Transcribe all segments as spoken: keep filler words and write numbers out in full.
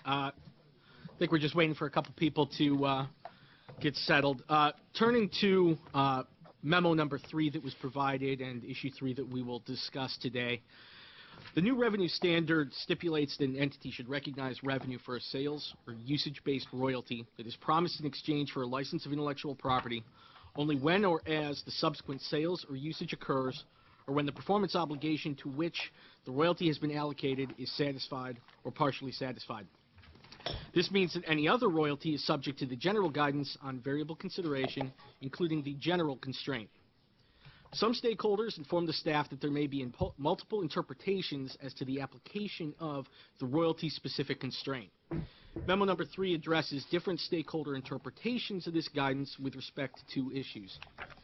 Uh, I think we're just waiting for a couple people to uh, get settled. Uh, turning to uh, memo number three that was provided and issue three that we will discuss today. The new revenue standard stipulates that an entity should recognize revenue for a sales or usage-based royalty that is promised in exchange for a license of intellectual property only when or as the subsequent sales or usage occurs, or when the performance obligation to which the royalty has been allocated is satisfied or partially satisfied. This means that any other royalty is subject to the general guidance on variable consideration, including the general constraint. Some stakeholders inform the staff that there may be multiple interpretations as to the application of the royalty-specific constraint. Memo number three addresses different stakeholder interpretations of this guidance with respect to two issues.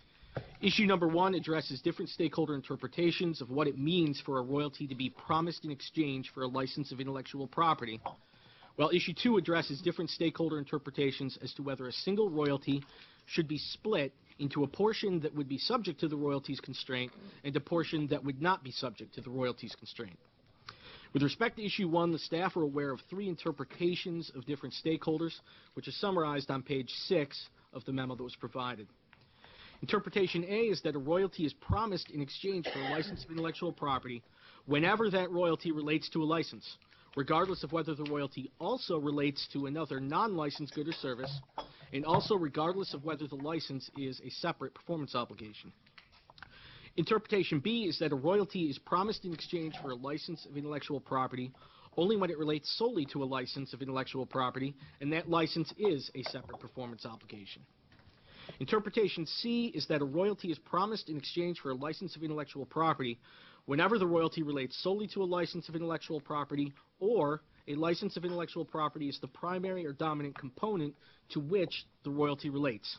Issue number one addresses different stakeholder interpretations of what it means for a royalty to be promised in exchange for a license of intellectual property, while issue two addresses different stakeholder interpretations as to whether a single royalty should be split into a portion that would be subject to the royalties constraint and a portion that would not be subject to the royalties constraint. With respect to issue one, the staff are aware of three interpretations of different stakeholders, which are summarized on page six of the memo that was provided. Interpretation A is that a royalty is promised in exchange for a license of intellectual property whenever that royalty relates to a license, regardless of whether the royalty also relates to another non-licensed good or service, and also regardless of whether the license is a separate performance obligation. Interpretation B is that a royalty is promised in exchange for a license of intellectual property only when it relates solely to a license of intellectual property, and that license is a separate performance obligation. Interpretation C is that a royalty is promised in exchange for a license of intellectual property whenever the royalty relates solely to a license of intellectual property, or a license of intellectual property is the primary or dominant component to which the royalty relates.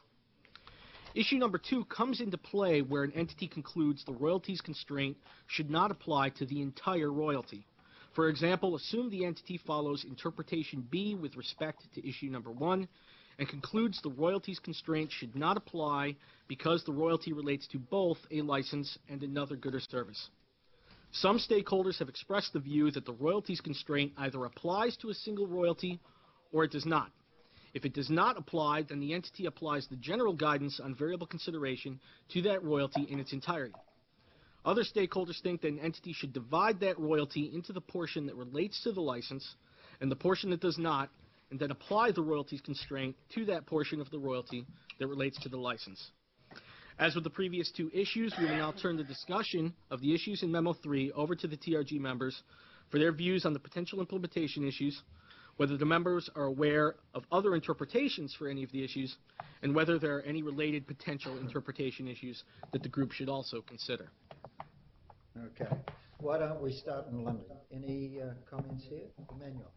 Issue number two comes into play where an entity concludes the royalties constraint should not apply to the entire royalty. For example, assume the entity follows interpretation B with respect to issue number one and concludes the royalties constraint should not apply because the royalty relates to both a license and another good or service. Some stakeholders have expressed the view that the royalties constraint either applies to a single royalty or it does not. If it does not apply, then the entity applies the general guidance on variable consideration to that royalty in its entirety. Other stakeholders think that an entity should divide that royalty into the portion that relates to the license and the portion that does not, and then apply the royalties constraint to that portion of the royalty that relates to the license. As with the previous two issues, we will now turn the discussion of the issues in Memo three over to the T R G members for their views on the potential implementation issues, whether the members are aware of other interpretations for any of the issues, and whether there are any related potential interpretation issues that the group should also consider. Okay. Why don't we start in London? Any uh, comments here? Emmanuel.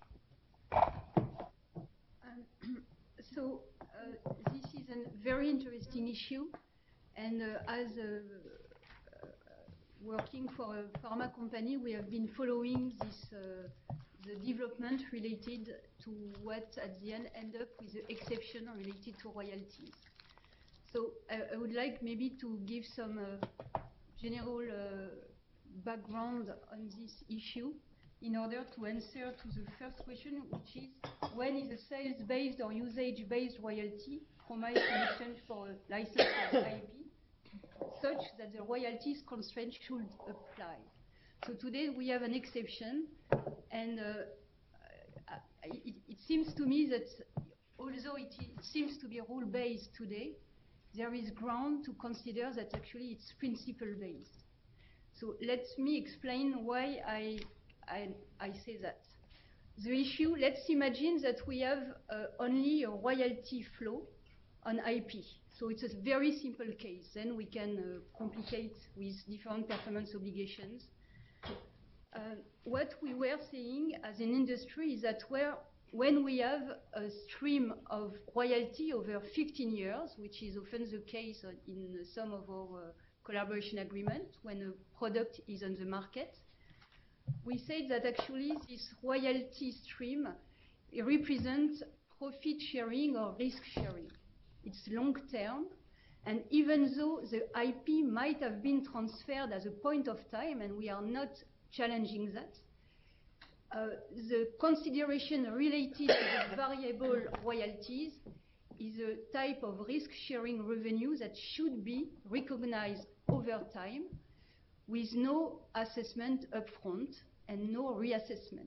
Um, so uh, this is a very interesting issue, and uh, as a, uh, working for a pharma company, we have been following this uh, the development related to what at the end end up with the exception related to royalties. So I, I would like maybe to give some uh, general uh, background on this issue in order to answer to the first question, which is when is a sales-based or usage-based royalty promised in exchange for a license or I P such that the royalties constraint should apply. So today we have an exception, and uh, it, it seems to me that although it, it seems to be rule-based today, there is ground to consider that actually it's principle-based. So let me explain why I, I, I say that. The issue, let's imagine that we have uh, only a royalty flow on I P. So it's a very simple case. Then we can uh, complicate with different performance obligations. Uh, what we were seeing as an industry is that where, when we have a stream of royalty over fifteen years, which is often the case in some of our uh, collaboration agreements when a product is on the market, we say that actually this royalty stream represents profit sharing or risk sharing. It's long term, and even though the I P might have been transferred at a point of time, and we are not challenging that, Uh, the consideration related to the variable royalties is a type of risk-sharing revenue that should be recognized over time with no assessment upfront and no reassessment.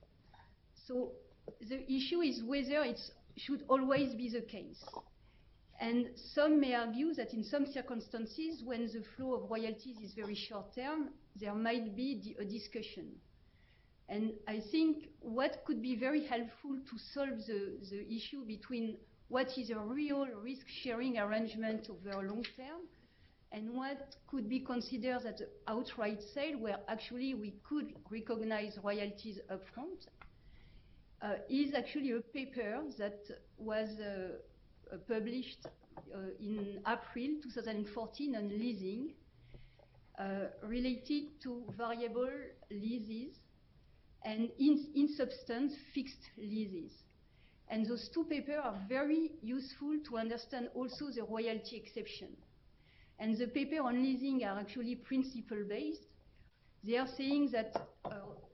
So the issue is whether it should always be the case. And some may argue that in some circumstances, when the flow of royalties is very short-term, there might be a discussion. And I think what could be very helpful to solve the, the issue between what is a real risk-sharing arrangement over a long term and what could be considered as an outright sale where actually we could recognize royalties upfront uh, is actually a paper that was uh, uh, published uh, in April two thousand fourteen on leasing uh, related to variable leases and in, in substance fixed leases. And those two papers are very useful to understand also the royalty exception. And the paper on leasing are actually principle-based. They are saying that uh,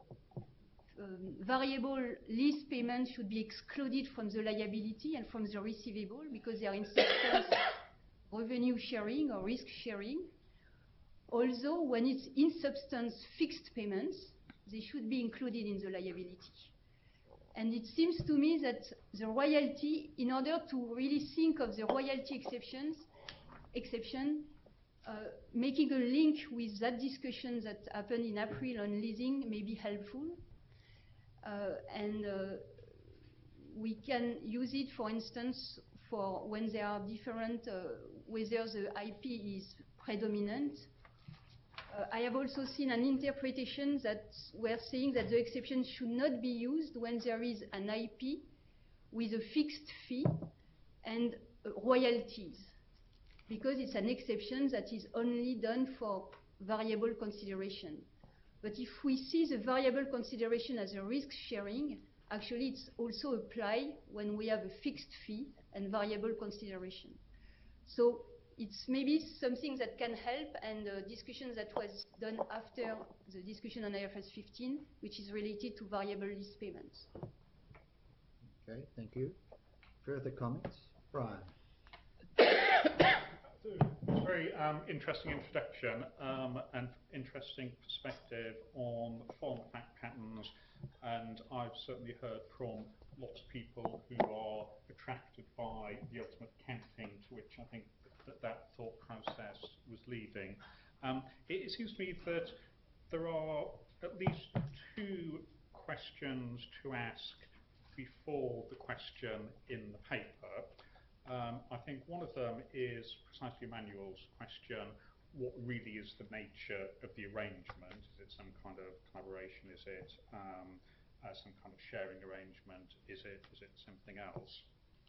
um, variable lease payments should be excluded from the liability and from the receivable because they are in substance revenue sharing or risk sharing. Although when it's in substance fixed payments, they should be included in the liability. And it seems to me that the royalty, in order to really think of the royalty exceptions, exception, uh, making a link with that discussion that happened in April on leasing may be helpful. Uh, and uh, we can use it, for instance, for when there are different, uh, whether the I P is predominant. Uh, I have also seen an interpretation that were saying that the exception should not be used when there is an I P with a fixed fee and uh, royalties, because it's an exception that is only done for variable consideration. But if we see the variable consideration as a risk sharing, actually it's also applied when we have a fixed fee and variable consideration. So it's maybe something that can help, and a discussion that was done after the discussion on I F R S fifteen, which is related to variable lease payments. Okay, thank you. Further comments? Brian. It's a very um, interesting introduction um, and interesting perspective on farm fact patterns, and I've certainly heard from lots of people who are attracted by the ultimate accounting to which I think that that thought process was leading. Um, it, it seems to me that there are at least two questions to ask before the question in the paper. Um, I think one of them is precisely Emmanuel's question: what really is the nature of the arrangement? Is it some kind of collaboration? Is it um, uh, some kind of sharing arrangement? Is it is it something else?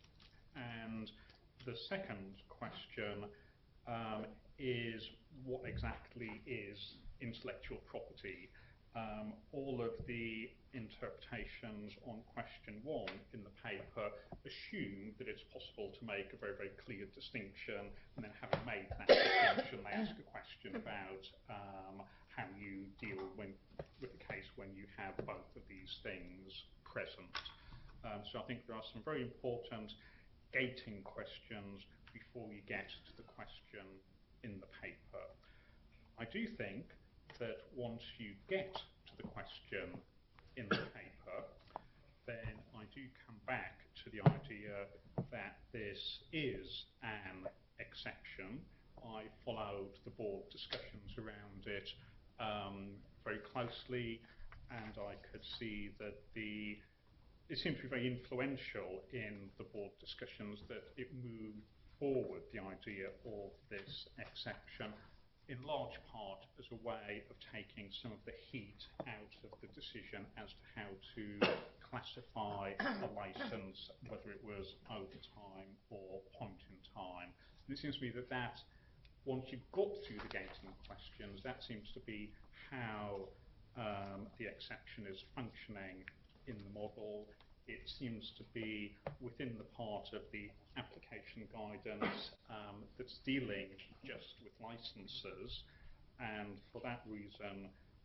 And the second question um, is what exactly is intellectual property? Um, all of the interpretations on question one in the paper assume that it's possible to make a very, very clear distinction, and then having made that distinction, they ask a question about um, how you deal when, with the case when you have both of these things present. Um, so I think there are some very important gating questions before you get to the question in the paper. I do think that once you get to the question in the paper, then I do come back to the idea that this is an exception. I followed the board discussions around it um, very closely, and I could see that the it seemed to be very influential in the board discussions that it moved forward the idea of this exception, in large part as a way of taking some of the heat out of the decision as to how to classify a license, whether it was over time or point in time. And it seems to me that that, once you've got through the gating questions, that seems to be how um, the exception is functioning in the model. It seems to be within the part of the application guidance um, that's dealing just with licenses, and for that reason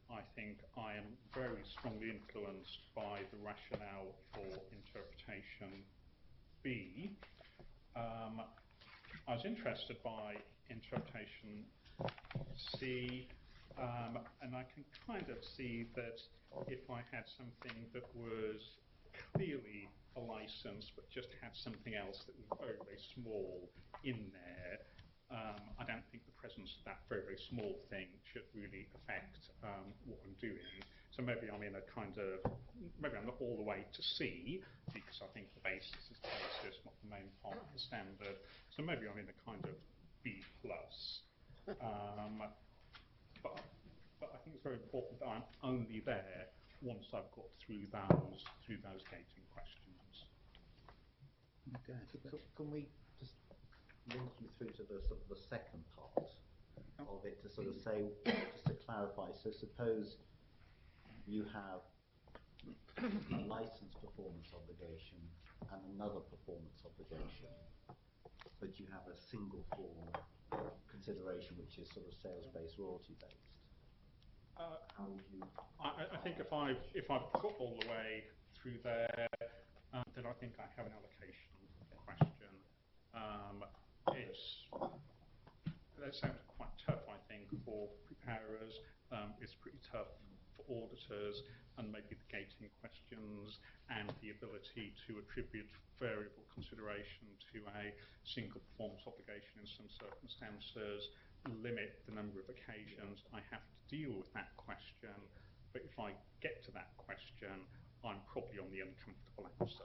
I think I am very strongly influenced by the rationale for interpretation B. Um, I was interested by interpretation C, um, and I can kind of see that if I had something that was clearly a license but just had something else that was very, very small in there, um, I don't think the presence of that very, very small thing should really affect um, what I'm doing. So maybe I'm in a kind of, maybe I'm not all the way to C, because I think the basis is the basis, not the main part of the standard. So maybe I'm in a kind of B plus. Um, but, but I think it's very important that I'm only there once I've got through those, through those gating questions. Okay. So, so can we just link you through to the sort of the second part of it to sort of say, just to clarify, so suppose you have a license performance obligation and another performance obligation, but you have a single form consideration which is sort of sales-based, royalty-based. Uh, How would you? I, I think if I've, if I've got all the way through there, um, then I think I have an allocation question. Um, it's, that sounds quite tough, I think, for preparers. Um, it's pretty tough for auditors, and maybe the gating questions and the ability to attribute variable consideration to a single performance obligation in some circumstances limit the number of occasions I have to deal with that question. But if I get to that question, I'm probably on the uncomfortable answer.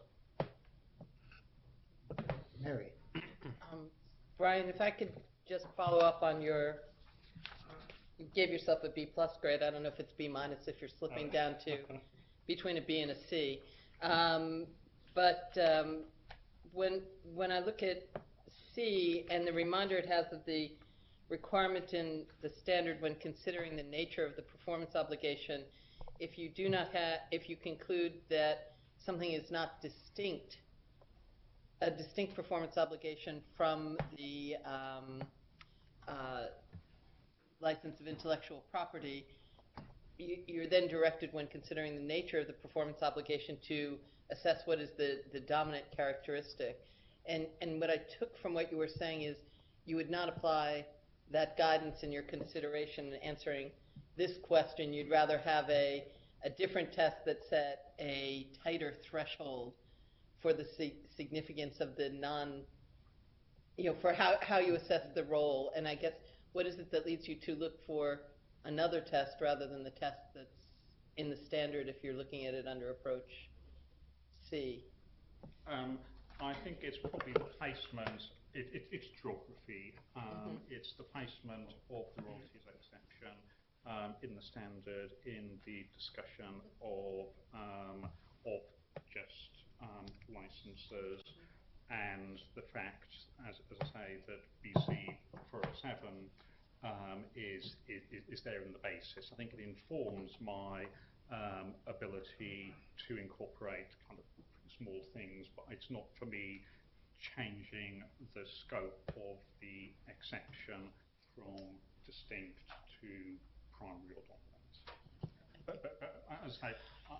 Mary. Um, Brian, if I could just follow up on your, you gave yourself a B plus grade. I don't know if it's B minus if you're slipping Oh. down to between a B and a C. Um, but um, when when I look at C and the reminder it has of the requirement in the standard when considering the nature of the performance obligation, if you do not have, if you conclude that something is not distinct, a distinct performance obligation from the um, uh, license of intellectual property, you, you're then directed when considering the nature of the performance obligation to assess what is the, the dominant characteristic. And, and what I took from what you were saying is you would not apply that guidance in your consideration in answering this question. You'd rather have a, a different test that set a tighter threshold for the si- significance of the non, you know, for how, how you assess the role. And I guess, what is it that leads you to look for another test rather than the test that's in the standard if you're looking at it under approach C? Um, I think it's probably the placement, it, it, it's geography, um, mm-hmm. It's the placement of the royalties exception um, in the standard, in the discussion of, um, of just um, licenses, and the fact, as, as I say, that B C four oh seven um, is, is, is there in the basis. I think it informs my um, ability to incorporate kind of small things, but it's not for me changing the scope of the exception from distinct to primary or dominant. But, but, but as I say,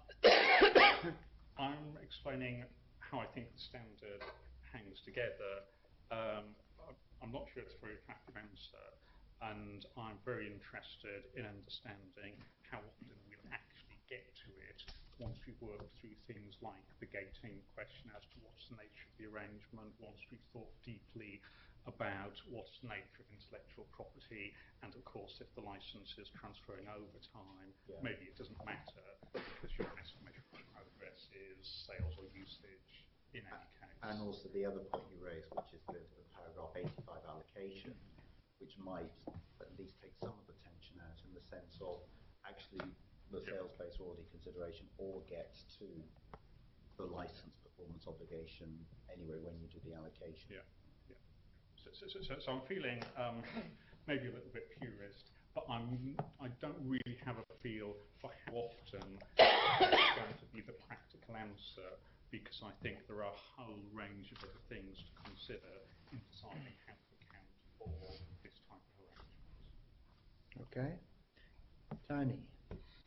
I, I'm explaining how I think the standard hangs together. Um, I'm not sure it's a very attractive answer, and I'm very interested in understanding how often we'll actually get to it once we've worked through things like the gating question as to what's the nature of the arrangement, once we've thought deeply about what's the nature of intellectual property, and of course if the license is transferring over time, yeah. maybe it doesn't matter because your estimation of progress is sales or usage in any case. And also the other point you raised, which is the, the paragraph eighty-five allocation, which might at least take some of the tension out in the sense of actually the yep. sales-based royalty consideration all gets to the license performance obligation anyway when you do the allocation. Yeah, yeah. So, so, so, so I'm feeling um, maybe a little bit purist, but I'm I don't really have a feel for how often it's going to be the practical answer, because I think there are a whole range of other things to consider in deciding how to account for this type of arrangement. Okay, Tony.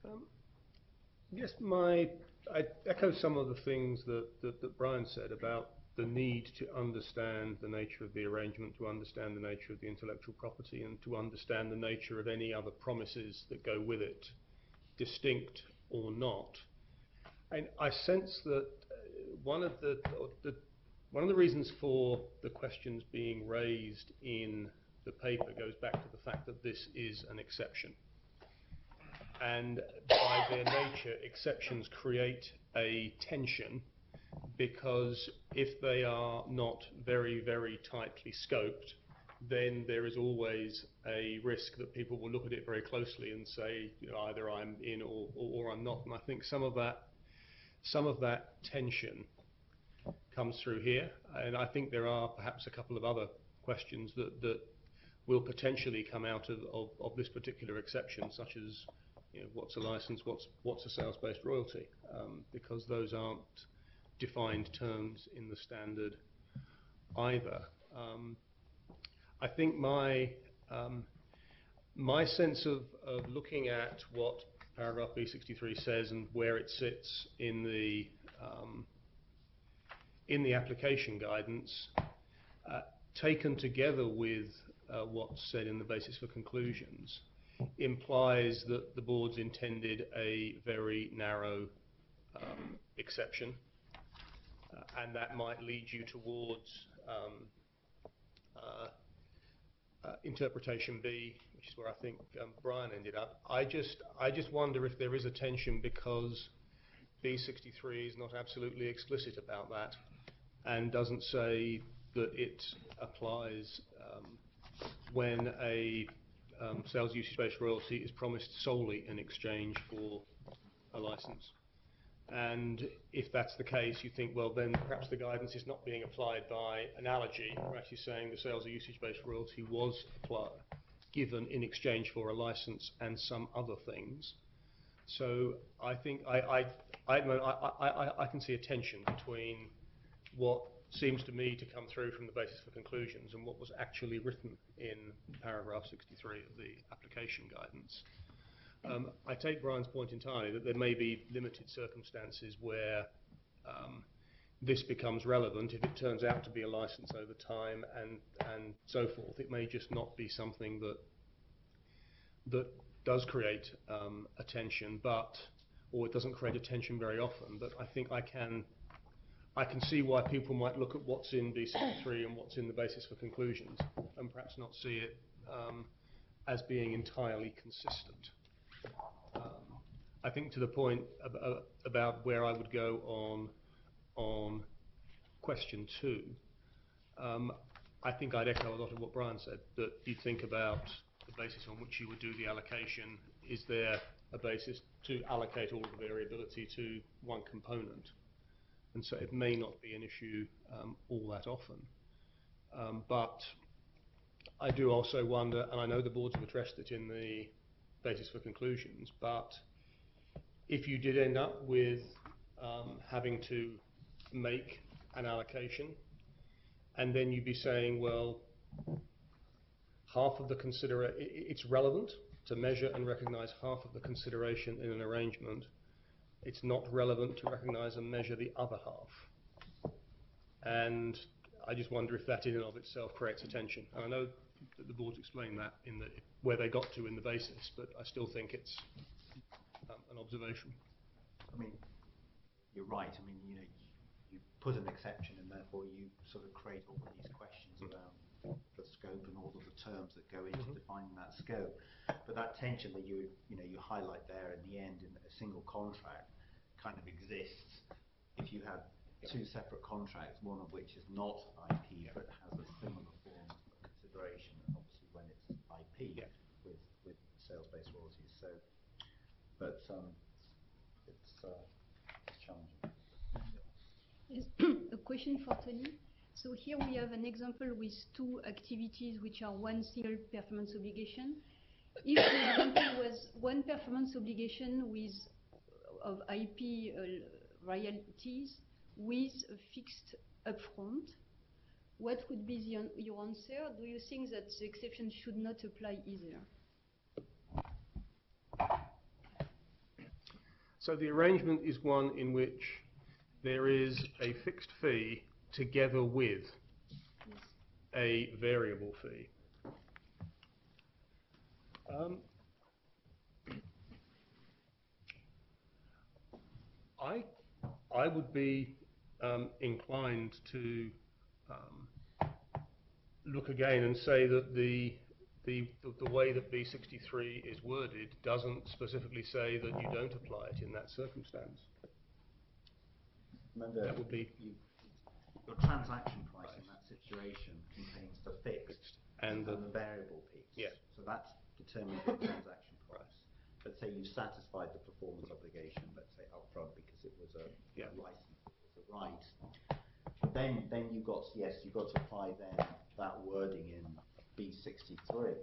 Um, yes, my I echo some of the things that, that, that Brian said about the need to understand the nature of the arrangement, to understand the nature of the intellectual property, and to understand the nature of any other promises that go with it, distinct or not. And I sense that uh, one of the, the one of the reasons for the questions being raised in the paper goes back to the fact that this is an exception. And by their nature, exceptions create a tension, because if they are not very, very tightly scoped, then there is always a risk that people will look at it very closely and say, you know, either I'm in or, or, or I'm not. And I think some of that, some of that tension comes through here. And I think there are perhaps a couple of other questions that, that will potentially come out of, of, of this particular exception, such as, you know, what's a license, what's, what's a sales-based royalty, um, because those aren't defined terms in the standard either. Um, I think my um, my sense of, of looking at what paragraph B sixty-three says and where it sits in the um, in the application guidance, uh, taken together with uh, what's said in the basis for conclusions, implies that the board's intended a very narrow um, exception, uh, and that might lead you towards um, uh, uh, interpretation B, which is where I think um, Brian ended up. I just, I just wonder if there is a tension because B sixty-three is not absolutely explicit about that and doesn't say that it applies um, when a um, sales usage-based royalty is promised solely in exchange for a license. And if that's the case, you think, well, then perhaps the guidance is not being applied by analogy. We're actually saying the sales or usage-based royalty was applied, given in exchange for a license and some other things. So I think I, I, I, I, I, I can see a tension between what seems to me to come through from the basis for conclusions and what was actually written in paragraph sixty-three of the application guidance. Um, I take Brian's point entirely that there may be limited circumstances where um, this becomes relevant if it turns out to be a license over time and, and so forth. It may just not be something that that does create um, a tension, but or it doesn't create a tension very often. But I think I can I can see why people might look at what's in B sixty-three and what's in the basis for conclusions and perhaps not see it um, as being entirely consistent. Um, I think to the point ab uh, about where I would go on on question two, um, I think I'd echo a lot of what Brian said, that you think about the basis on which you would do the allocation. Is there a basis to allocate all of the variability to one component? And so it may not be an issue um, all that often. Um, but I do also wonder, and I know the boards have addressed it in the basis for conclusions, but if you did end up with um, having to make an allocation, and then you'd be saying, well, half of the consider it's relevant to measure and recognize half of the consideration in an arrangement. It's not relevant to recognize and measure the other half. And I just wonder if that in and of itself creates a tension. And I know that the board's explained that in the, where they got to in the basis, but I still think it's um, an observation. I mean, you're right. I mean, you know, you, you put an exception and therefore you sort of create all of these questions around the scope and all of the terms that go into mm-hmm. defining that scope. But that tension that you you know you highlight there in the end in a single contract kind of exists if you have yep. two separate contracts, one of which is not I P yep. but has a similar form of consideration, obviously when it's I P yep. with with sales-based royalties. So, but um, it's, uh, it's challenging. Yes. A question for Tony. So here we have an example with two activities which are one single performance obligation. If the example was one performance obligation with of I P uh, royalties with a fixed upfront, what would be the, your answer? Do you think that the exception should not apply either? So the arrangement is one in which there is a fixed fee together with a variable fee. Um, I, I would be um, inclined to um, look again and say that the, the, the, the way that B sixty-three is worded doesn't specifically say that you don't apply it in that circumstance. Remember, That would be you, your transaction price in that situation contains the fixed and the, and the variable piece. Yeah. So that's determined the transaction price. But say you've satisfied the performance obligation, let's say upfront because it was a, Yeah. a license, it was a right. Then, then you got yes, you got to apply then that wording in B sixty-three.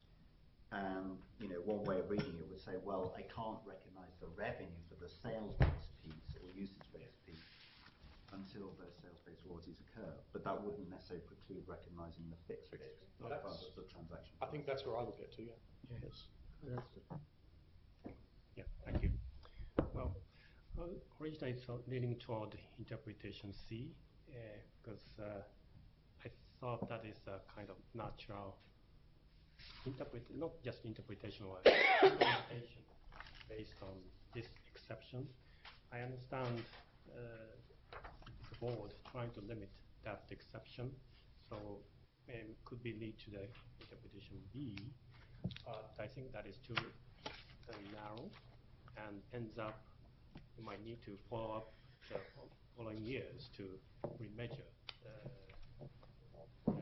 And you know, one way of reading it would say, well, I can't recognise the revenue for the sales-based piece or usage-based piece until those sales-based royalties occur. But that wouldn't necessarily preclude recognising the fixed bit Well, upfront that's- of the transaction. I think that's where I would get to, yeah. Yes. Understood. Yeah, thank you. Well, uh, originally it's uh, leaning toward interpretation C, because uh, I thought that is a kind of natural interpret, not just interpretation or implementation based on this exception. I understand uh, the board trying to limit that exception, so um, could be lead to the interpretation B, but I think that is too uh, narrow and ends up you might need to follow up the following years to remeasure uh, uh,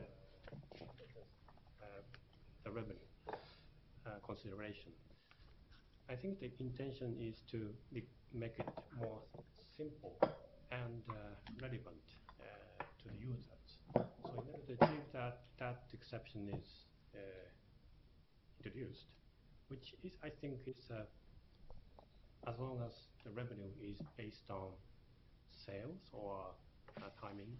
uh, the revenue uh, consideration. I think the intention is to be, make it more simple and uh, relevant uh, to the users. So in order to achieve that, that exception is uh, introduced, which is, I think, is uh, as long as the revenue is based on sales or uh, timing,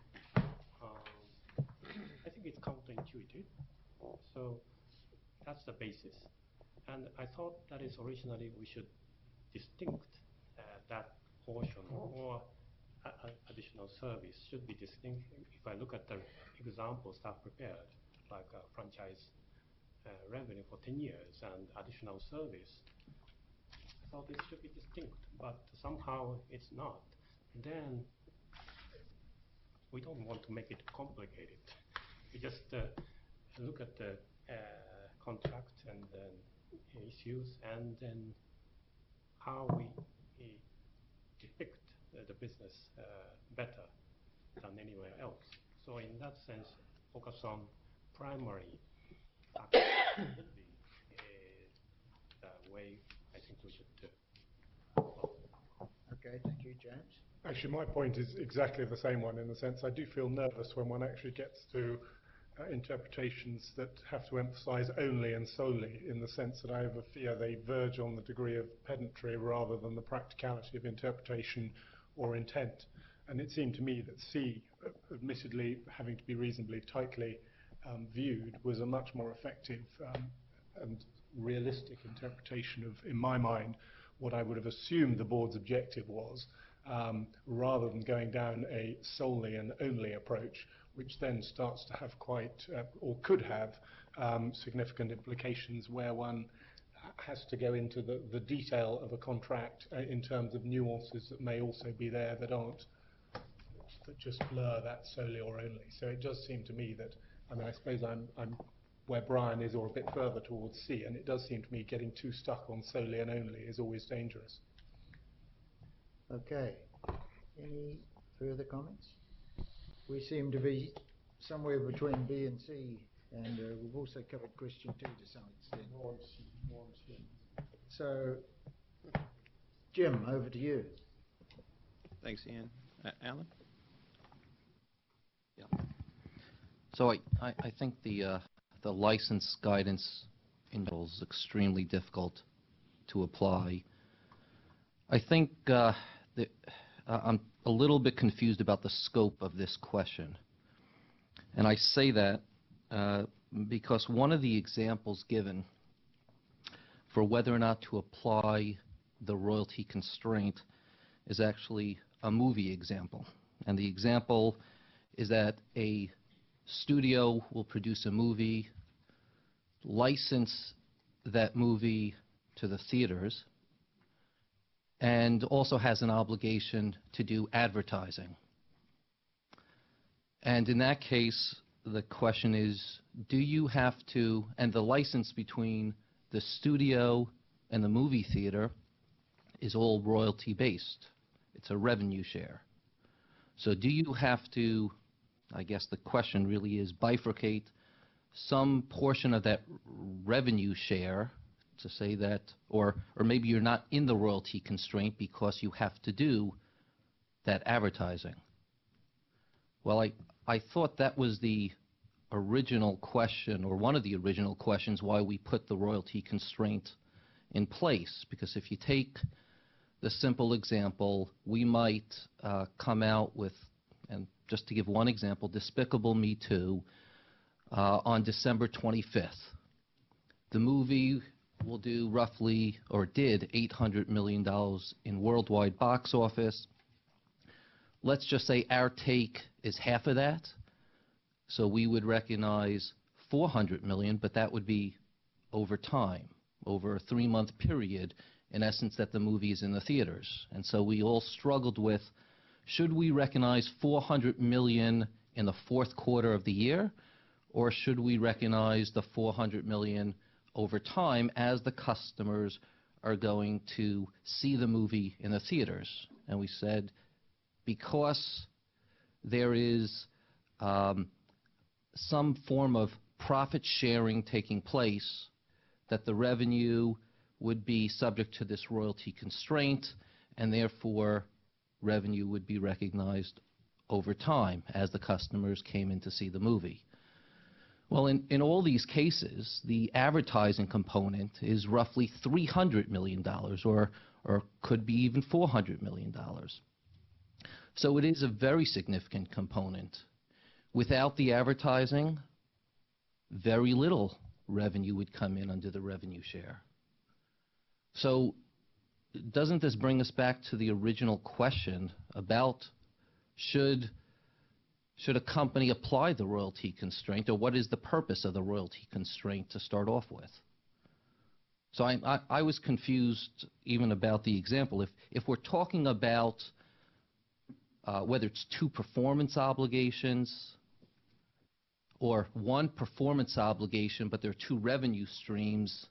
um, I think it's counterintuitive. So that's the basis. And I thought that is originally we should distinct uh, that portion or a, a additional service should be distinct. If I look at the examples I've prepared, like a franchise uh, revenue for ten years and additional service, I thought it should be distinct, but somehow it's not. Then we don't want to make it complicated. We just uh, look at the uh, contract and then issues and then how we uh, depict uh, the business uh, better than anywhere else. So in that sense, focus on primary factors would be uh, the way I think we should do. Okay, thank you, James. Actually, my point is exactly the same one in the sense I do feel nervous when one actually gets to uh, interpretations that have to emphasize only and solely, in the sense that I have a fear they verge on the degree of pedantry rather than the practicality of interpretation or intent. And it seemed to me that C, admittedly having to be reasonably tightly um, viewed, was a much more effective um, and realistic interpretation of, in my mind, what I would have assumed the board's objective was, um, rather than going down a solely and only approach, which then starts to have quite, uh, or could have, um, significant implications where one has to go into the, the detail of a contract uh, in terms of nuances that may also be there that aren't, that just blur that solely or only. So it does seem to me that, I mean, I suppose I'm, I'm where Brian is or a bit further towards C, and it does seem to me getting too stuck on solely and only is always dangerous. Okay. Any further comments? We seem to be somewhere between B and C, and uh, we've also covered question two to some extent. So, Jim, over to you. Thanks, Ian. Uh, Alan? Yeah. So I, I, I think the uh, the license guidance in general is extremely difficult to apply. I think uh, that uh, I'm a little bit confused about the scope of this question. And I say that uh, because one of the examples given for whether or not to apply the royalty constraint is actually a movie example. And the example is that a studio will produce a movie, license that movie to the theaters, and also has an obligation to do advertising. And in that case, the question is, do you have to, and the license between the studio and the movie theater is all royalty-based. It's a revenue share. So do you have to, I guess the question really is, bifurcate some portion of that revenue share to say that, or, or maybe you're not in the royalty constraint because you have to do that advertising? Well, I, I thought that was the original question, or one of the original questions, why we put the royalty constraint in place. Because if you take the simple example, we might uh, come out with, and just to give one example, Despicable Me two uh, on December twenty-fifth. The movie will do roughly, or did, eight hundred million dollars in worldwide box office. Let's just say our take is half of that. So we would recognize four hundred million dollars, but that would be over time, over a three-month period, in essence, that the movie is in the theaters. And so we all struggled with, should we recognize four hundred million dollars in the fourth quarter of the year, or should we recognize the four hundred million dollars over time as the customers are going to see the movie in the theaters? And we said, because there is um, some form of profit sharing taking place, that the revenue would be subject to this royalty constraint, and therefore revenue would be recognized over time as the customers came in to see the movie. Well, in, in all these cases, the advertising component is roughly three hundred million dollars, or, or could be even four hundred million dollars. So it is a very significant component. Without the advertising, very little revenue would come in under the revenue share. So doesn't this bring us back to the original question about should, should a company apply the royalty constraint, or what is the purpose of the royalty constraint to start off with? So I, I, I was confused even about the example. If, if we're talking about uh, whether it's two performance obligations or one performance obligation, but there are two revenue streams,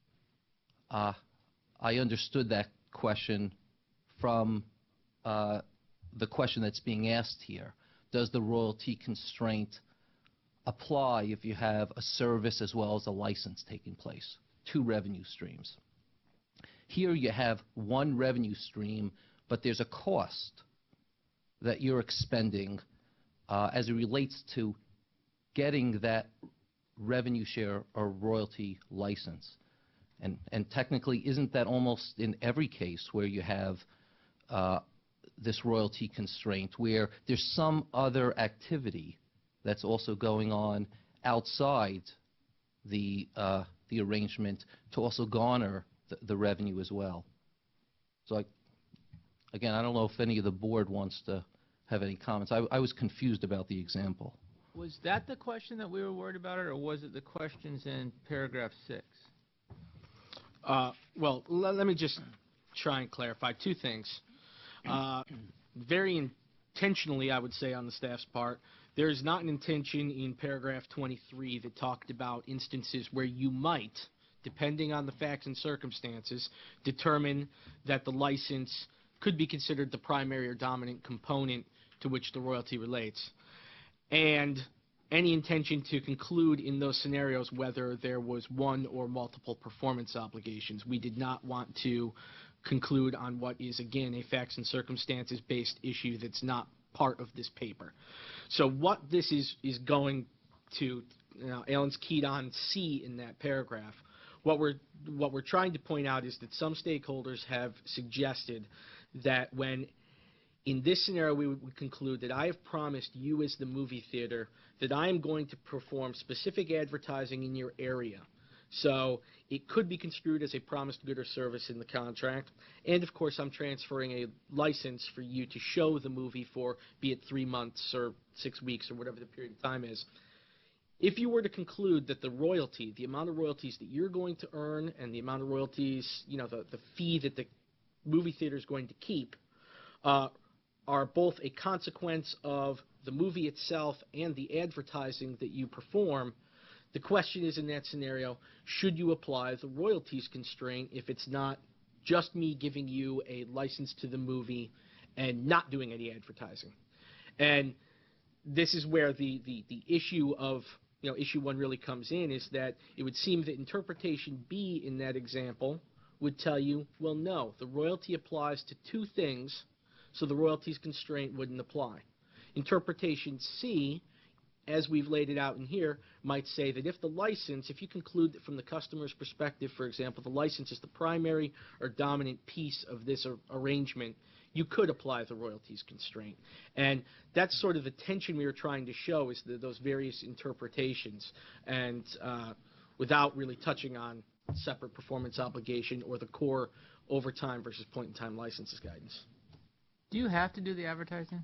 uh, I understood that question from uh, the question that's being asked here. Does the royalty constraint apply if you have a service as well as a license taking place? Two revenue streams. Here you have one revenue stream, but there's a cost that you're expending uh, as it relates to getting that revenue share or royalty license. And, and technically, isn't that almost in every case where you have uh, this royalty constraint, where there's some other activity that's also going on outside the, uh, the arrangement to also garner the, the revenue as well? So, I, again, I don't know if any of the board wants to have any comments. I, I was confused about the example. Was that the question that we were worried about, or was it the questions in paragraph six? Uh, well, l- let me just try and clarify two things. Uh, very intentionally, I would say, on the staff's part, there is not an intention in paragraph twenty-three that talked about instances where you might, depending on the facts and circumstances, determine that the license could be considered the primary or dominant component to which the royalty relates. And any intention to conclude in those scenarios whether there was one or multiple performance obligations. We did not want to conclude on what is, again, a facts and circumstances-based issue that's not part of this paper. So what this is, is going to, you know, Alan's keyed on C in that paragraph. What we're, what we're trying to point out is that some stakeholders have suggested that when in this scenario, we would conclude that I have promised you as the movie theater that I am going to perform specific advertising in your area So it could be construed as a promised good or service in the contract. And, of course, I'm transferring a license for you to show the movie for, be it three months or six weeks or whatever the period of time is. If you were to conclude that the royalty, the amount of royalties that you're going to earn and the amount of royalties, you know, the, the fee that the movie theater is going to keep uh, are both a consequence of the movie itself and the advertising that you perform, the question is, in that scenario, should you apply the royalties constraint if it's not just me giving you a license to the movie and not doing any advertising? And this is where the, the, the issue of, you know, issue one really comes in, is that it would seem that interpretation B in that example would tell you, well, no, the royalty applies to two things, so the royalties constraint wouldn't apply. Interpretation C, as we've laid it out in here, might say that if the license, if you conclude that from the customer's perspective, for example, the license is the primary or dominant piece of this ar- arrangement, you could apply the royalties constraint. And that's sort of the tension we were trying to show, is the, those various interpretations, and uh, without really touching on separate performance obligation or the core overtime versus point-in-time licenses guidance. Do you have to do the advertising?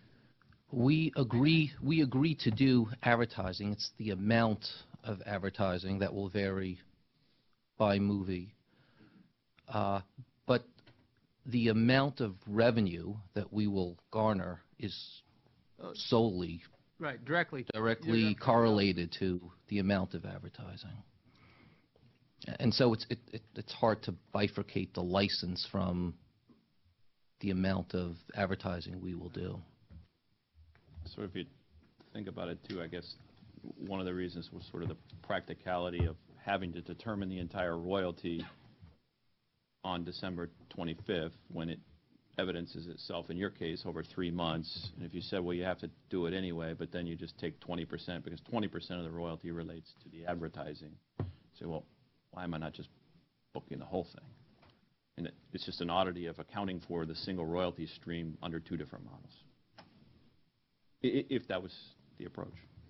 We agree, we agree to do advertising. It's the amount of advertising that will vary by movie. Uh, but the amount of revenue that we will garner is solely Right, directly. directly Directly. correlated to the amount of advertising. And so it's, it, it, it's hard to bifurcate the license from the amount of advertising we will do. So if you think about it too, I guess one of the reasons was sort of the practicality of having to determine the entire royalty on December twenty-fifth, when it evidences itself, in your case, over three months. And if you said, well, you have to do it anyway, but then you just take twenty percent, because twenty percent of the royalty relates to the advertising. So, well, why am I not just booking the whole thing? And it, it's just an oddity of accounting for the single royalty stream under two different models, I, if that was the approach.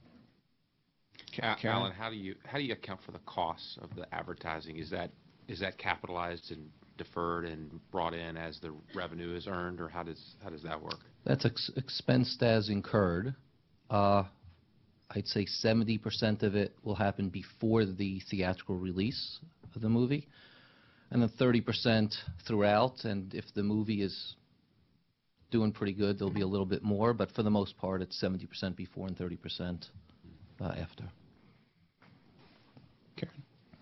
Ca- Alan, how do you how do you account for the costs of the advertising? Is that is that capitalized and deferred and brought in as the revenue is earned, or how does how does that work? That's ex- expensed as incurred. Uh, I'd say seventy percent of it will happen before the theatrical release of the movie, and then thirty percent throughout. And if the movie is doing pretty good, there'll be a little bit more, but for the most part, it's seventy percent before and thirty percent uh, after. Karen.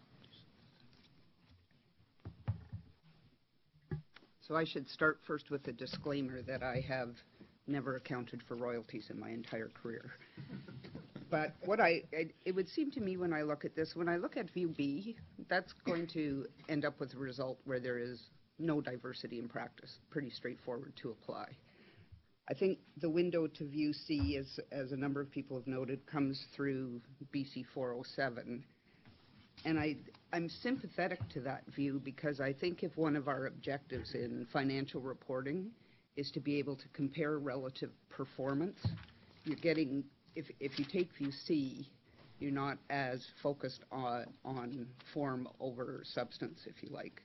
So I should start first with a disclaimer that I have never accounted for royalties in my entire career. But what I, I, it would seem to me when I look at this, when I look at View B, that's going to end up with a result where there is no diversity in practice, pretty straightforward to apply. I think the window to View C, as, as a number of people have noted, comes through B C four oh seven. And I, I'm sympathetic to that view, because I think if one of our objectives in financial reporting is to be able to compare relative performance, you're getting, if, if you take View C, you're not as focused on, on form over substance, if you like.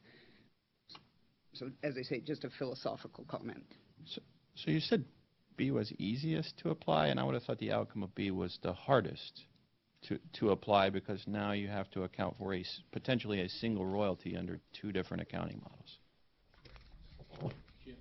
So, as I say, just a philosophical comment. So, so you said B was easiest to apply, and I would have thought the outcome of B was the hardest to, to apply, because now you have to account for a, potentially a single royalty under two different accounting models.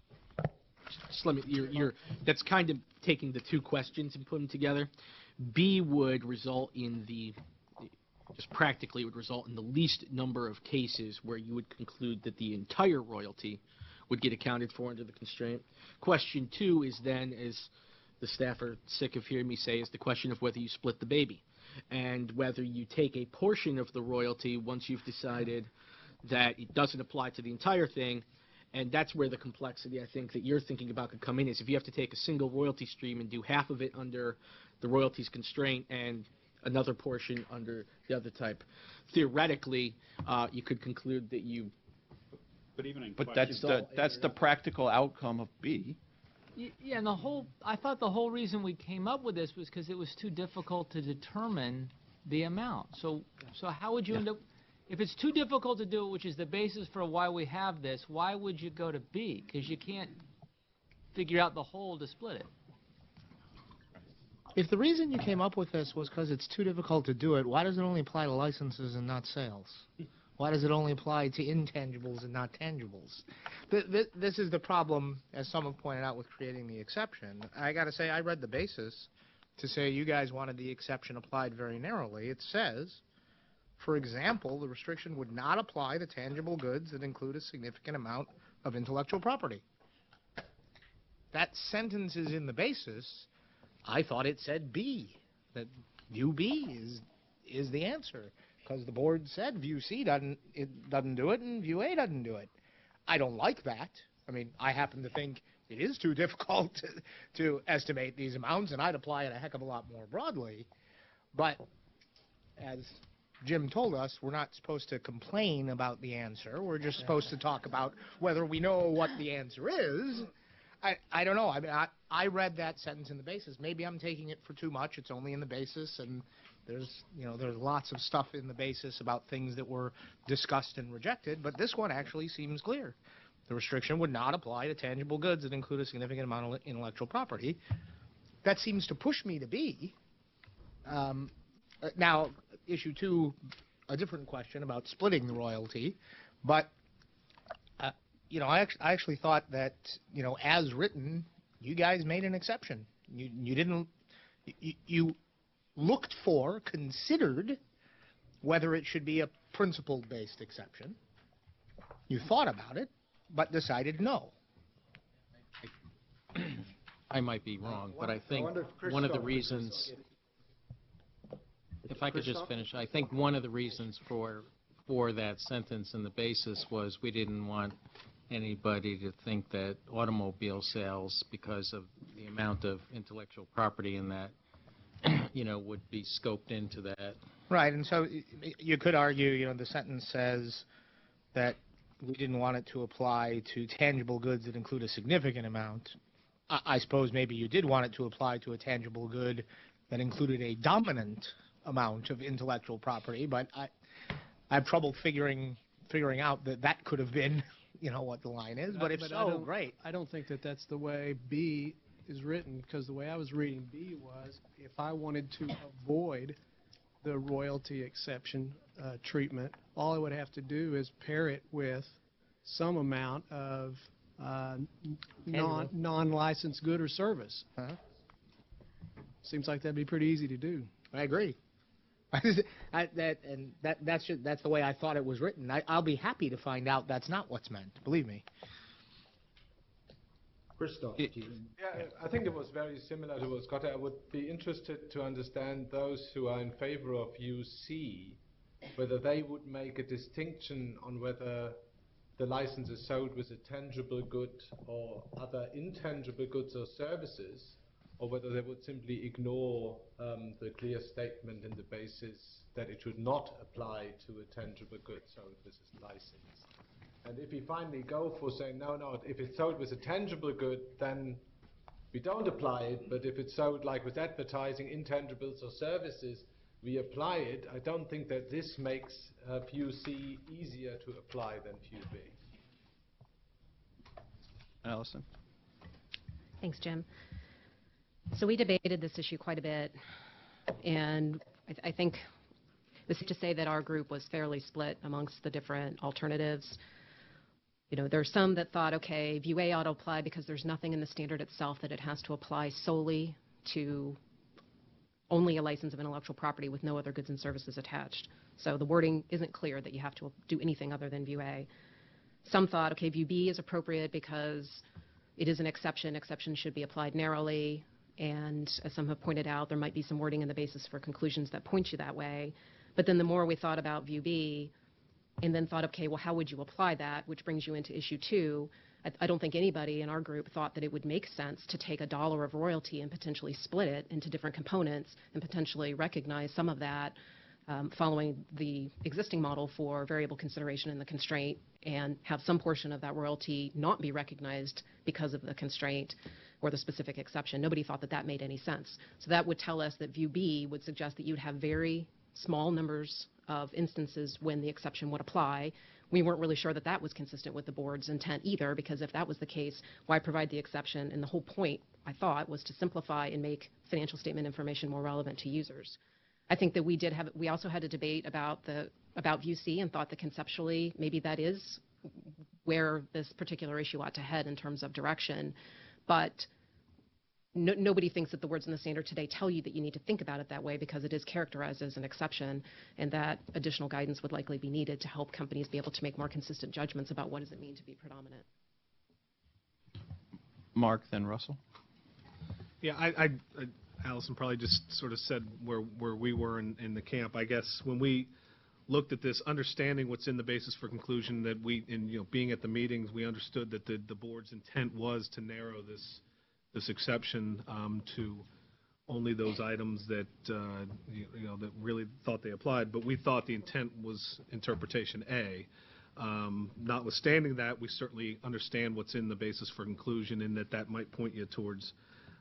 Just let me, you're, you're, that's kind of taking the two questions and putting them together. B would result in the, just practically would result in the least number of cases where you would conclude that the entire royalty would get accounted for under the constraint. Question two is then, as the staff are sick of hearing me say, is the question of whether you split the baby, and whether you take a portion of the royalty once you've decided that it doesn't apply to the entire thing. And that's where the complexity, I think, that you're thinking about could come in, is if you have to take a single royalty stream and do half of it under the royalties constraint and another portion under the other type. Theoretically, uh, you could conclude that you... But even in but that's the, that's the practical outcome of B. Y- Yeah, and the whole, I thought the whole reason we came up with this was because it was too difficult to determine the amount. So, so how would you Yeah. end up, if it's too difficult to do it, which is the basis for why we have this, why would you go to B? Because you can't figure out the whole to split it. If the reason you came up with this was because it's too difficult to do it, why does it only apply to licenses and not sales? Why does it only apply to intangibles and not tangibles? Th th this is the problem, as some have pointed out, with creating the exception. I got to say, I read the basis to say you guys wanted the exception applied very narrowly. It says, for example, the restriction would not apply to tangible goods that include a significant amount of intellectual property. That sentence is in the basis. I thought it said B, that view B is is the answer, because the board said view C doesn't it doesn't do it and view A doesn't do it. I don't like that. I mean, I happen to think it is too difficult to, to estimate these amounts, and I'd apply it a heck of a lot more broadly. But as Jim told us, we're not supposed to complain about the answer. We're just supposed to talk about whether we know what the answer is. I, I don't know. I mean, I, I read that sentence in the basis. Maybe I'm taking it for too much. It's only in the basis, and there's, you know, there's lots of stuff in the basis about things that were discussed and rejected, but this one actually seems clear. The restriction would not apply to tangible goods that include a significant amount of intellectual property. That seems to push me to B. Um, now, issue two, a different question about splitting the royalty, but uh, you know, I actually, I actually thought that, you know, as written, you guys made an exception. You, you didn't, you, you looked for, considered whether it should be a principle-based exception. You thought about it, but decided no. I might be wrong, but I think one of the reasons, if I could just finish, I think one of the reasons for for that sentence in the basis was we didn't want anybody to think that automobile sales, because of the amount of intellectual property in that, you know, would be scoped into that. Right, and so y- you could argue, you know, the sentence says that we didn't want it to apply to tangible goods that include a significant amount. I, I suppose maybe you did want it to apply to a tangible good that included a dominant amount of intellectual property, but I, I have trouble figuring figuring out that that could have been, you know, what the line is. But if I so, don't- great. I don't think that that's the way B is written, because the way I was reading B was, if I wanted to avoid the royalty exception uh, treatment, all I would have to do is pair it with some amount of uh, non, non-licensed good or service. Uh-huh. Seems like that'd be pretty easy to do. I agree. I, that and that that's just, that's the way I thought it was written. I, I'll be happy to find out that's not what's meant. Believe me. Christoph. Yeah, I think it was very similar to what Scott. I would be interested to understand those who are in favor of U C, whether they would make a distinction on whether the license is sold with a tangible good or other intangible goods or services, or whether they would simply ignore um, the clear statement in the basis that it should not apply to a tangible good sold with a license. And if we finally go for saying, no, no, if it's sold with a tangible good, then we don't apply it, but if it's sold like with advertising, intangibles or services, we apply it, I don't think that this makes uh, P U C easier to apply than P U B. Allison? Thanks, Jim. So we debated this issue quite a bit, and I, th I think this is to say that our group was fairly split amongst the different alternatives. You know, there are some that thought, okay, view A ought to apply because there's nothing in the standard itself that it has to apply solely to only a license of intellectual property with no other goods and services attached. So the wording isn't clear that you have to do anything other than view A. Some thought, okay, view B is appropriate because it is an exception. Exceptions should be applied narrowly. And as some have pointed out, there might be some wording in the basis for conclusions that point you that way. But then the more we thought about view B, and then thought, okay, well, how would you apply that, which brings you into issue two. I, I don't think anybody in our group thought that it would make sense to take a dollar of royalty and potentially split it into different components and potentially recognize some of that um, following the existing model for variable consideration and the constraint, and have some portion of that royalty not be recognized because of the constraint or the specific exception. Nobody thought that that made any sense. So that would tell us that view B would suggest that you'd have very small numbers of instances when the exception would apply. We weren't really sure that that was consistent with the board's intent either, because if that was the case, why provide the exception? And the whole point, I thought, was to simplify and make financial statement information more relevant to users. I think that we did have, we also had a debate about the, about View C, and thought that conceptually maybe that is where this particular issue ought to head in terms of direction. But no, nobody thinks that the words in the standard today tell you that you need to think about it that way, because it is characterized as an exception, and that additional guidance would likely be needed to help companies be able to make more consistent judgments about what does it mean to be predominant. Mark, then Russell. Yeah, I, I, I Allison probably just sort of said where where we were in, in the camp. I guess when we looked at this, understanding what's in the basis for conclusion, that we, in you know, being at the meetings, we understood that the the board's intent was to narrow this this exception um, to only those items that uh, you, you know that really thought they applied. But we thought the intent was interpretation A. Um, notwithstanding that, we certainly understand what's in the basis for conclusion, and that that might point you towards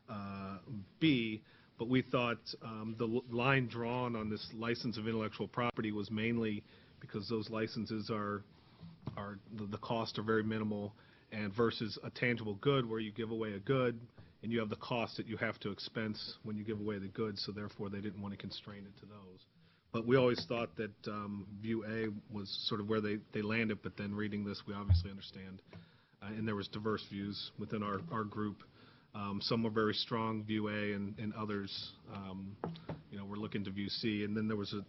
uh, B. But we thought um, the l- line drawn on this license of intellectual property was mainly because those licenses are are the, the costs are very minimal, and versus a tangible good where you give away a good and you have the cost that you have to expense when you give away the goods, so therefore they didn't want to constrain it to those. But we always thought that um, View A was sort of where they, they landed, but then reading this, we obviously understand. Uh, and there was diverse views within our, our group. Um, some were very strong, View A, and, and others, um, you know, were looking to View C. And then there was a,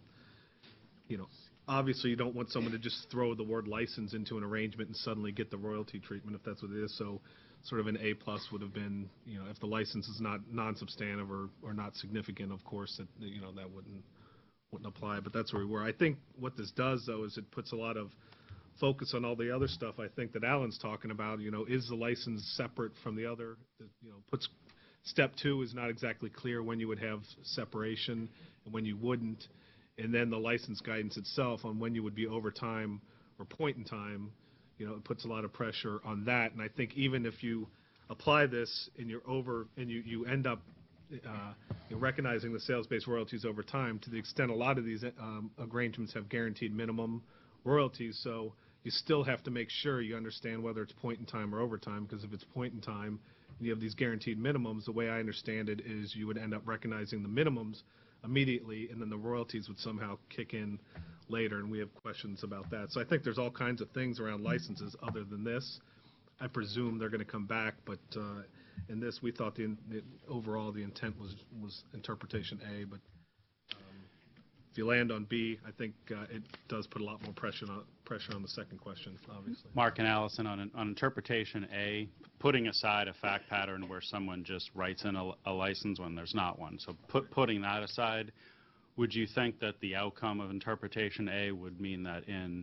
you know, obviously you don't want someone to just throw the word license into an arrangement and suddenly get the royalty treatment if that's what it is. So sort of an A plus would have been, you know, if the license is not non-substantive or, or not significant, of course, that, you know, that wouldn't wouldn't apply. But that's where we were. I think what this does, though, is it puts a lot of focus on all the other stuff I think that Alan's talking about. You know, is the license separate from the other? You know, puts step two is not exactly clear when you would have separation and when you wouldn't. And then the license guidance itself on when you would be over time or point in time, you know, it puts a lot of pressure on that. And I think even if you apply this and you're over and you, you end up uh, you know, recognizing the sales-based royalties over time, to the extent a lot of these um, arrangements have guaranteed minimum royalties, so you still have to make sure you understand whether it's point in time or over time, because if it's point in time and you have these guaranteed minimums, the way I understand it is you would end up recognizing the minimums immediately, and then the royalties would somehow kick in later, and we have questions about that. So I think there's all kinds of things around licenses other than this. I presume they're going to come back, but uh, in this we thought the, the overall the intent was, was interpretation A, but um, if you land on B, I think uh, it does put a lot more pressure on, pressure on the second question, obviously. Mark and Allison, on, on interpretation A, putting aside a fact pattern where someone just writes in a, a license when there's not one, so put, putting that aside, would you think that the outcome of interpretation A would mean that in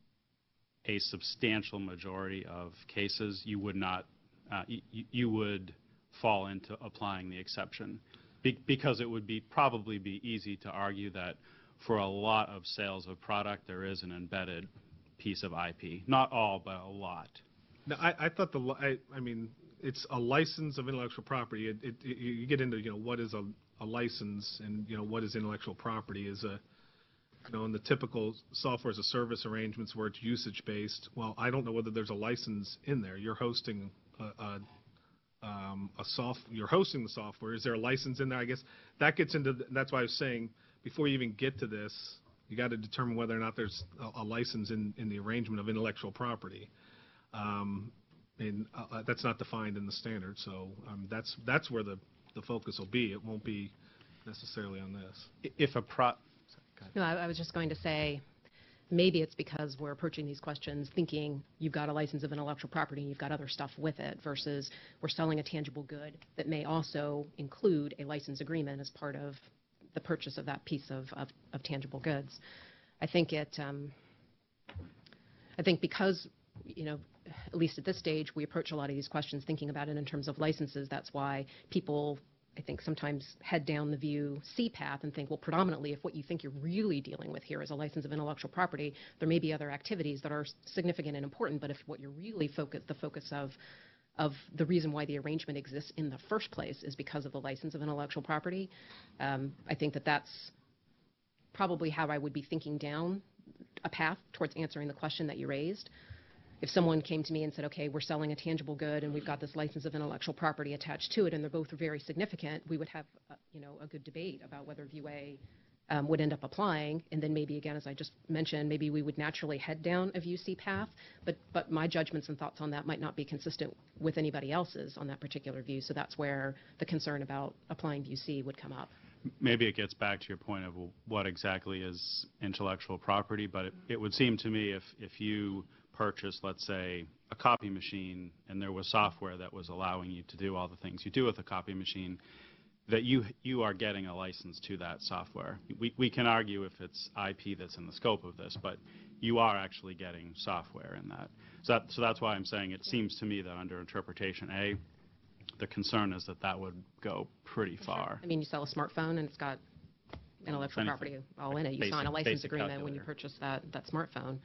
a substantial majority of cases you would not, uh, y you would fall into applying the exception? Be because it would be probably be easy to argue that for a lot of sales of product there is an embedded piece of I P. Not all, but a lot. No, I, I thought the, I, I mean, it's a license of intellectual property. It, it, it, you get into, you know, what is a, a license and, you know, what is intellectual property is a, you know, in the typical software as a service arrangements where it's usage based. Well, I don't know whether there's a license in there. You're hosting a, a Um, a soft, you're hosting the software. Is there a license in there? I guess that gets into. The, that's why I was saying before you even get to this, you got to determine whether or not there's a, a license in, in the arrangement of intellectual property. Um, and uh, that's not defined in the standard. So um, that's that's where the the focus will be. It won't be necessarily on this. If a pro. No, I, I was just going to say, maybe it's because we're approaching these questions thinking you've got a license of intellectual property and you've got other stuff with it, versus we're selling a tangible good that may also include a license agreement as part of the purchase of that piece of, of, of tangible goods. I think it, um, I think because, you know, at least at this stage, we approach a lot of these questions thinking about it in terms of licenses. That's why people, I think, sometimes head down the View C path and think, well, predominantly, if what you think you're really dealing with here is a license of intellectual property, there may be other activities that are significant and important, but if what you're really focus, the focus of, of the reason why the arrangement exists in the first place is because of the license of intellectual property, um, I think that that's probably how I would be thinking down a path towards answering the question that you raised. If someone came to me and said, okay, we're selling a tangible good and we've got this license of intellectual property attached to it and they're both very significant, we would have, uh, you know, a good debate about whether View A um, would end up applying. And then maybe, again, as I just mentioned, maybe we would naturally head down a View C path. But, but my judgments and thoughts on that might not be consistent with anybody else's on that particular view. So that's where the concern about applying View C would come up. Maybe it gets back to your point of what exactly is intellectual property, but it, it would seem to me if, if you purchase, let's say, a copy machine and there was software that was allowing you to do all the things you do with a copy machine, that you you are getting a license to that software. We, we can argue if it's I P that's in the scope of this, but you are actually getting software in that. So, that, so that's why I'm saying it seems to me that under interpretation A, the concern is that that would go pretty far. I mean, you sell a smartphone and it's got intellectual Anything. property all in it. You Basic- sign a license basic agreement when you calculator. purchase that, that smartphone.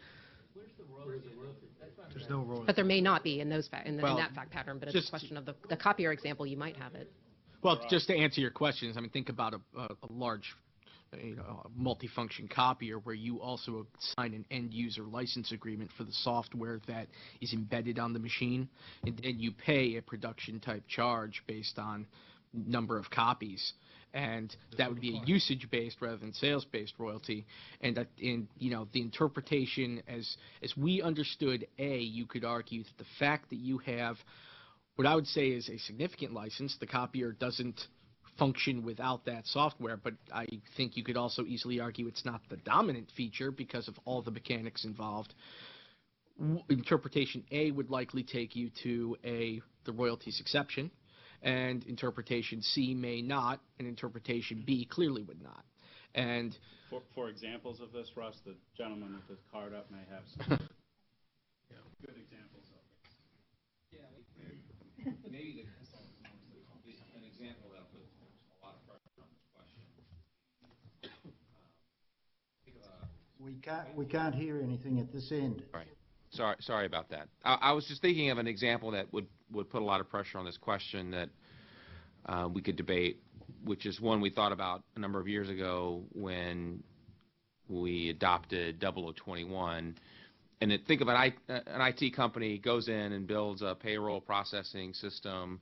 There's no royalty. But there may not be in those fa- in, the, Well, in that fact pattern. But it's just- a question of the, the copier example. You might have it. Well, just to answer your questions, I mean, think about a, a, a large, uh, you know, a multifunction copier where you also sign an end-user license agreement for the software that is embedded on the machine, and then you pay a production-type charge based on number of copies. And that would be a usage-based rather than sales-based royalty. And, that, and you know, the interpretation, as as we understood, A, you could argue that the fact that you have what I would say is a significant license, the copier doesn't function without that software, but I think you could also easily argue it's not the dominant feature because of all the mechanics involved. W- Interpretation A would likely take you to a the royalties exception, and interpretation C may not, and interpretation B clearly would not. And For, for examples of this, Russ, the gentleman with his card up may have some good examples of it. Maybe the, an example that puts a lot of pressure on this question. We can't, we can't hear anything at this end. Right. Sorry, sorry about that. I, I was just thinking of an example that would, would put a lot of pressure on this question that uh, we could debate, which is one we thought about a number of years ago when we adopted double oh twenty-one. And it, think about I, an I T company goes in and builds a payroll processing system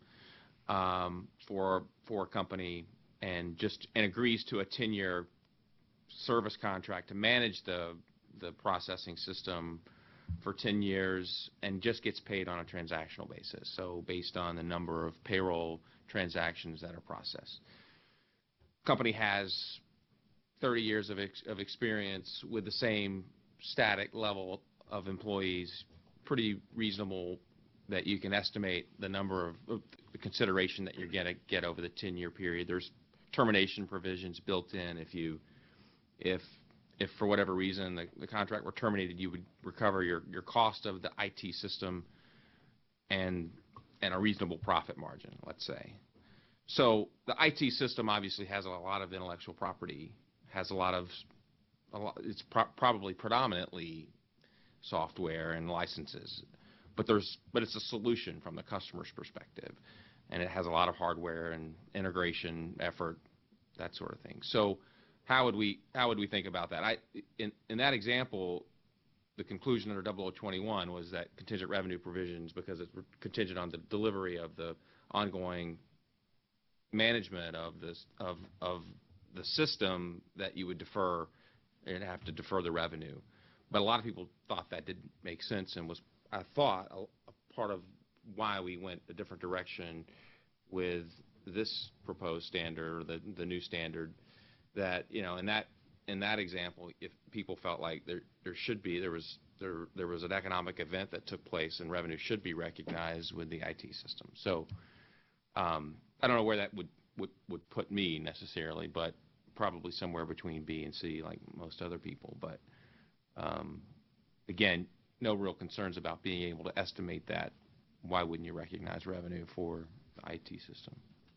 um, for for a company and just and agrees to a ten-year service contract to manage the the processing system for ten years and just gets paid on a transactional basis. So based on the number of payroll transactions that are processed. Company has thirty years of ex of experience with the same static level of employees, pretty reasonable that you can estimate the number of, of the consideration that you're going to get over the ten-year period. There's termination provisions built in. If you, if, if for whatever reason the, the contract were terminated, you would recover your, your cost of the I T system and, and a reasonable profit margin, let's say. So the I T system obviously has a lot of intellectual property, has a lot of, a lot, it's pro probably predominantly software and licenses, but there's but it's a solution from the customer's perspective, and it has a lot of hardware and integration effort, that sort of thing. So how would we how would we think about that? I in in that example, the conclusion under double oh twenty-one was that contingent revenue provisions, because it's contingent on the delivery of the ongoing management of this of of the system, that you would defer and have to defer the revenue. But a lot of people thought that didn't make sense, and was, I thought, a, a part of why we went a different direction with this proposed standard, or the, the new standard, that, you know, in that in that example, if people felt like there there should be, there was there there was an economic event that took place, and revenue should be recognized with the I T system. So um, I don't know where that would, would, would put me necessarily, but probably somewhere between B and C, like most other people. But Um, again, no real concerns about being able to estimate that. Why wouldn't you recognize revenue for the I T system?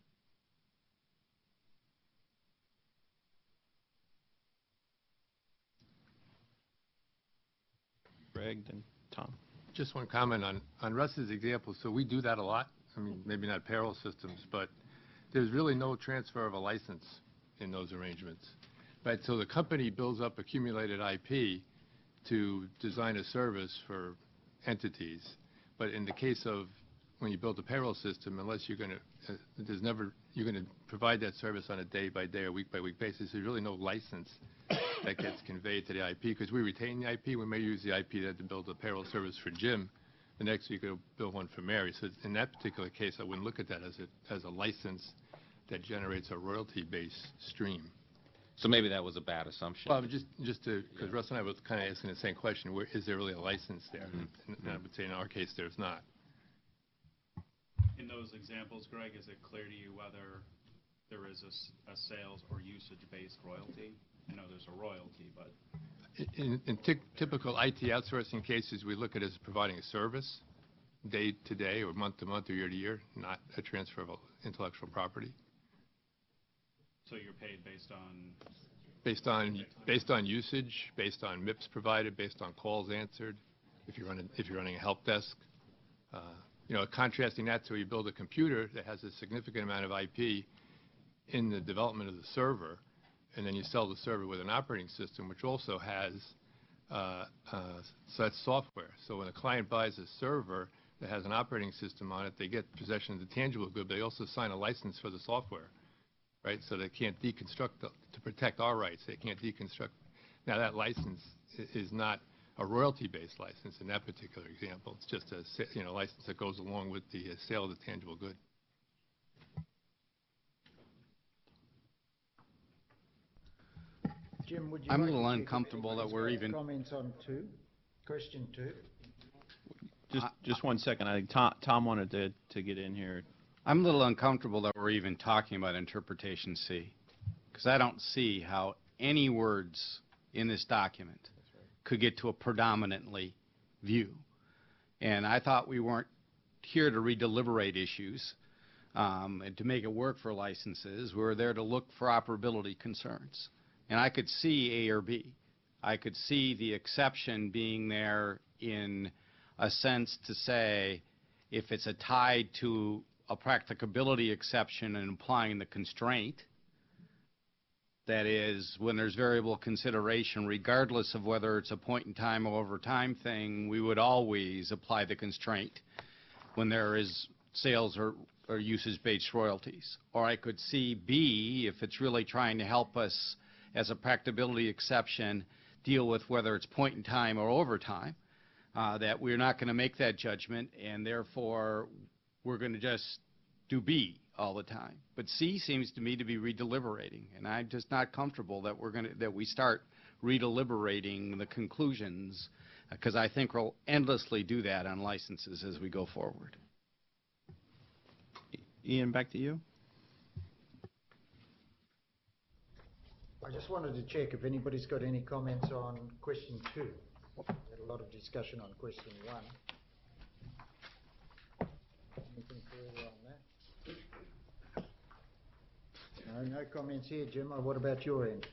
Greg, then Tom. Just one comment on, on Russ's example. So we do that a lot. I mean, maybe not payroll systems, but there's really no transfer of a license in those arrangements. Right, so the company builds up accumulated I P to design a service for entities. But in the case of when you build a payroll system, unless you're going to, uh, there's never, you're going to provide that service on a day-by-day or week-by-week basis. There's really no license that gets conveyed to the I P because we retain the I P. We may use the I P to build a payroll service for Jim. The next week we'll build one for Mary. So in that particular case, I wouldn't look at that as a, as a license that generates a royalty-based stream. So maybe that was a bad assumption. Well, just just to, because Russ and I were kind of asking the same question, where, is there really a license there? Mm-hmm. And, and I would say in our case, there's not. In those examples, Greg, is it clear to you whether there is a, s- a sales or usage-based royalty? I know there's a royalty, but In, in ty- typical I T outsourcing cases, we look at it as providing a service, day to day or month to month or year to year, not a transfer of intellectual property. so you're paid based on Based on based on usage, based on M I P S provided, based on calls answered. If you're running if you're running a help desk, uh, you know, contrasting that to you build a computer that has a significant amount of I P in the development of the server, and then you sell the server with an operating system, which also has uh, uh, such software. So when a client buys a server that has an operating system on it, they get possession of the tangible good, but they also sign a license for the software, right? So they can't deconstruct the, to protect our rights. They can't deconstruct. Now that license i- is not a royalty-based license in that particular example. It's just a sa- you know license that goes along with the uh, sale of the tangible good. Jim, would you I'm a like to little check if uncomfortable that anybody's we're got even- Comments on two, question two? Just, just one second. I think Tom, Tom wanted to, to get in here. I'm a little uncomfortable that we're even talking about interpretation C, because I don't see how any words in this document could get to a predominantly view. And I thought we weren't here to redeliberate issues um, and to make it work for licenses. We were there to look for operability concerns. And I could see A or B. I could see the exception being there in a sense to say if it's a tied to a practicability exception and applying the constraint, that is, when there's variable consideration, regardless of whether it's a point-in-time or over-time thing, we would always apply the constraint when there is sales or, or usage-based royalties. Or I could see B, if it's really trying to help us as a practicability exception deal with whether it's point-in-time or overtime, uh, that we're not going to make that judgment, and therefore we're going to just do B all the time. But C seems to me to be redeliberating, and I'm just not comfortable that we're going to that we start redeliberating the conclusions, because I think we'll endlessly do that on licenses as we go forward. Ian, back to you. I just wanted to check if anybody's got any comments on question two. We had a lot of discussion on question one. Anything further on that? No, no comments here, Jim. Uh, What about your end?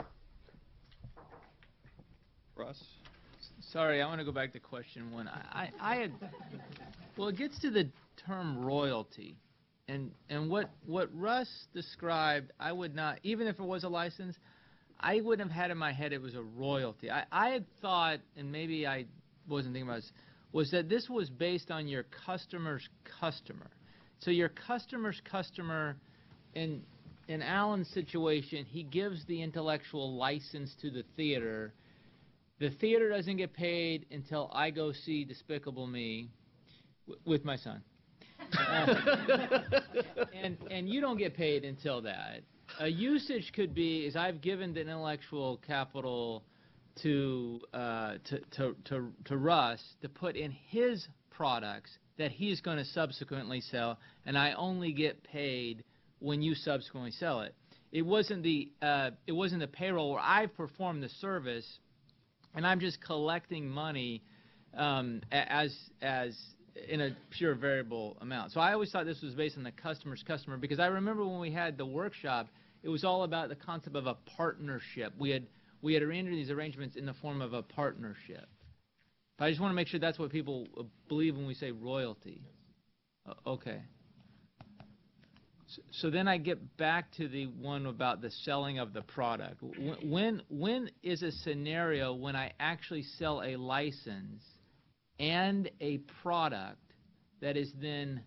Russ? Sorry, I want to go back to question one. I, I, I had, well, it gets to the term royalty, and and what what Russ described, I would not, even if it was a license, I wouldn't have had in my head it was a royalty. I, I had thought, and maybe I wasn't thinking about this, was that this was based on your customer's customer. So your customer's customer, in in Alan's situation, he gives the intellectual license to the theater. The theater doesn't get paid until I go see Despicable Me w- with my son. Uh, and and you don't get paid until that. A usage could be is I've given the intellectual capital to uh, to, to to to Russ to put in his products that he's going to subsequently sell, and I only get paid when you subsequently sell it. It wasn't the uh, it wasn't the payroll where I've performed the service, and I'm just collecting money um, a- as as in a pure variable amount. So I always thought this was based on the customer's customer, because I remember when we had the workshop, it was all about the concept of a partnership. We had we had entered these arrangements in the form of a partnership. But I just want to make sure that's what people uh, believe when we say royalty. Uh, okay. So, so then I get back to the one about the selling of the product. When, when when is a scenario when I actually sell a license and a product that is then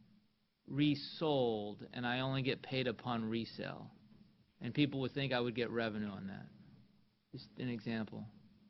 resold and I only get paid upon resale? And people would think I would get revenue on that. Just an example.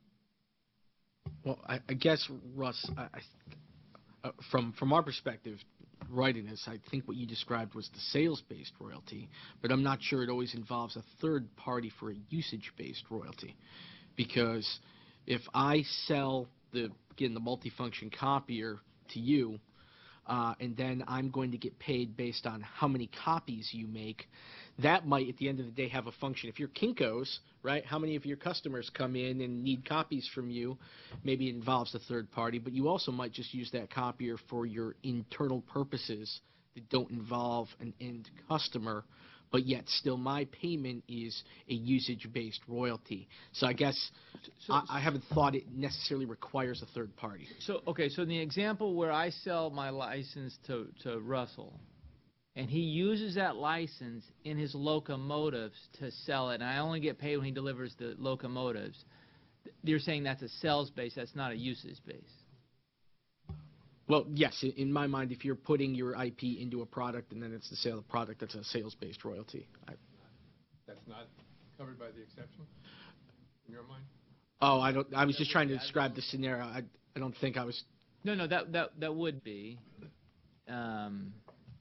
Well, I, I guess, Russ, I, I, uh, from from our perspective, writing this, I think what you described was the sales-based royalty, but I'm not sure it always involves a third party for a usage-based royalty, because if I sell the again the multifunction copier to you, uh, and then I'm going to get paid based on how many copies you make, that might at the end of the day have a function. If you're Kinko's, right, how many of your customers come in and need copies from you, maybe it involves a third party, but you also might just use that copier for your internal purposes that don't involve an end customer, but yet still my payment is a usage-based royalty. So I guess So- I, I haven't thought it necessarily requires a third party. So, okay, so in the example where I sell my license to, to Russell, and he uses that license in his locomotives to sell it, and I only get paid when he delivers the locomotives, you're saying that's a sales base, that's not a usage base. Well, yes, in- in my mind, if you're putting your I P into a product and then it's the sale of the product, that's a sales-based royalty. I, That's not covered by the exception, in your mind? oh, I don't. I was just trying to describe the scenario. I, I don't think I was. No, no, that that that would be. Um,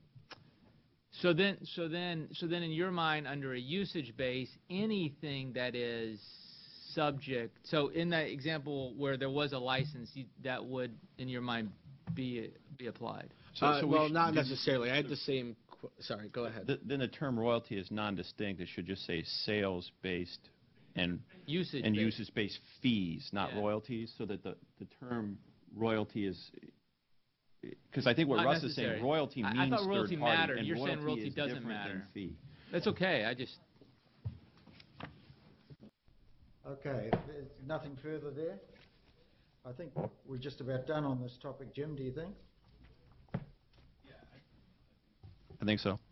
so then, so then, so then, in your mind, under a usage base, anything that is subject. So, in that example where there was a license, you, that would, in your mind, be be applied. So- uh, so we well, should- not necessarily. I had the same. qu- Sorry, go ahead. Th- Then the term royalty is non-distinct. It should just say sales-based and Usage and based. usage-based fees, not Yeah. royalties, so that the, the term royalty is, because I think what Not Russ is necessary. saying, royalty I- I means thought royalty third party, mattered. and You're saying royalty is doesn't different than matter. fee. That's okay. I just. Okay, if there's nothing further there, I think we're just about done on this topic. Jim, do you think? I think so.